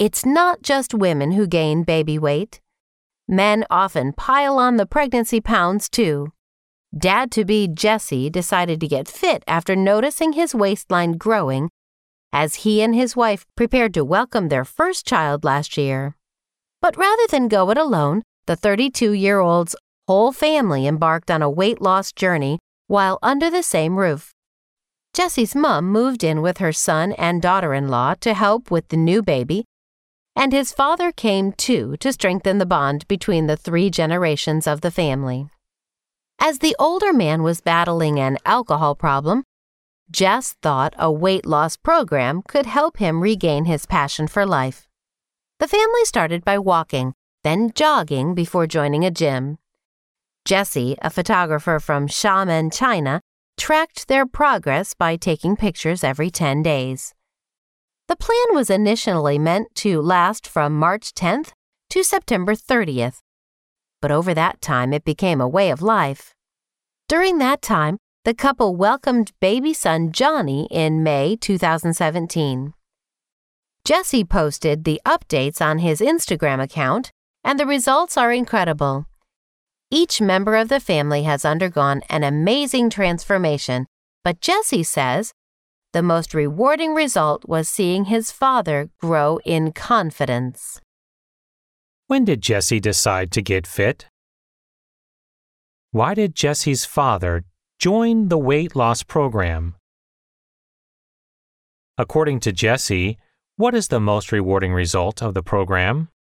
It's not just women who gain baby weight. Men often pile on the pregnancy pounds too. Dad-to-be Jesse decided to get fit after noticing his waistline growing as he and his wife prepared to welcome their first child last year. But rather than go it alone, the 32-year-old's whole family embarked on a weight loss journey while under the same roof. Jesse's mom moved in with her son and daughter-in-law to help with the new baby, and his father came too to strengthen the bond between the 3 generations of the family. As the older man was battling an alcohol problem, Jess thought a weight loss program could help him regain his passion for life. The family started by walking, then jogging before joining a gym. Jesse, a photographer from Xiamen, China, tracked their progress by taking pictures every 10 days. The plan was initially meant to last from March 10th to September 30th, but over that time it became a way of life. During that time, the couple welcomed baby son Johnny in May 2017. Jesse posted the updates on his Instagram account, and the results are incredible. Each member of the family has undergone an amazing transformation, but Jesse says the most rewarding result was seeing his father grow in confidence. When did Jesse decide to get fit? Why did Jesse's father join the weight loss program? According to Jesse, what is the most rewarding result of the program?